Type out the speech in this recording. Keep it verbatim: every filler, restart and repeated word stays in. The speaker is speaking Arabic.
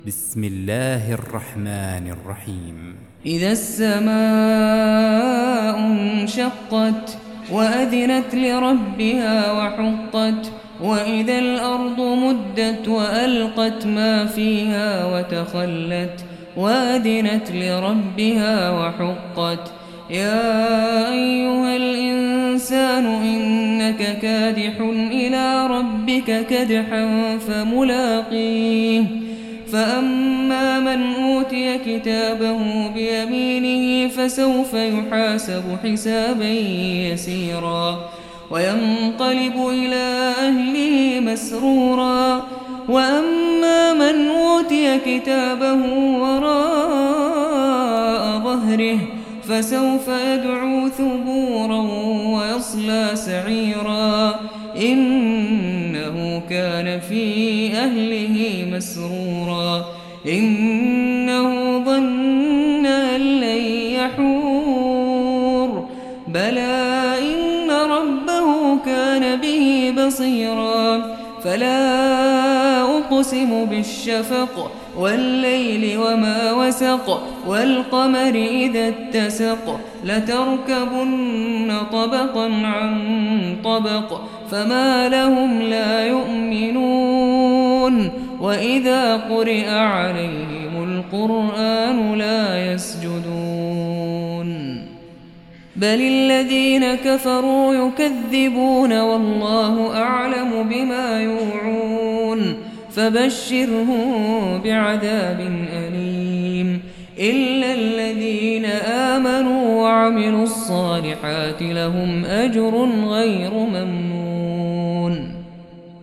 بسم الله الرحمن الرحيم. إذا السماء انشقت وأذنت لربها وحقت وإذا الأرض مدت وألقت ما فيها وتخلت وأذنت لربها وحقت يا أيها الإنسان إنك كادح إلى ربك كدحا فملاقيه فأما من أوتي كتابه بيمينه فسوف يحاسب حسابا يسيرا وينقلب إلى أهله مسرورا وأما من أوتي كتابه وراء ظهره فسوف يدعو ثبورا ويصلى سعيرا إنه كان في أهله مسرورا إنه ظن أن لن يحور بلى إن ربه كان به بصيرا فلا أقسم بالشفق والليل وما وسق والقمر إذا اتسق لتركبن طبقا عن طبق فما لهم لا يؤمنون وإذا قرئ عليهم القرآن لا يسجدون بل الذين كفروا يكذبون والله أعلم بما يوعون فبشرهم بعذاب أليم إلا الذين آمنوا وعملوا الصالحات لهم أجر غير ممنون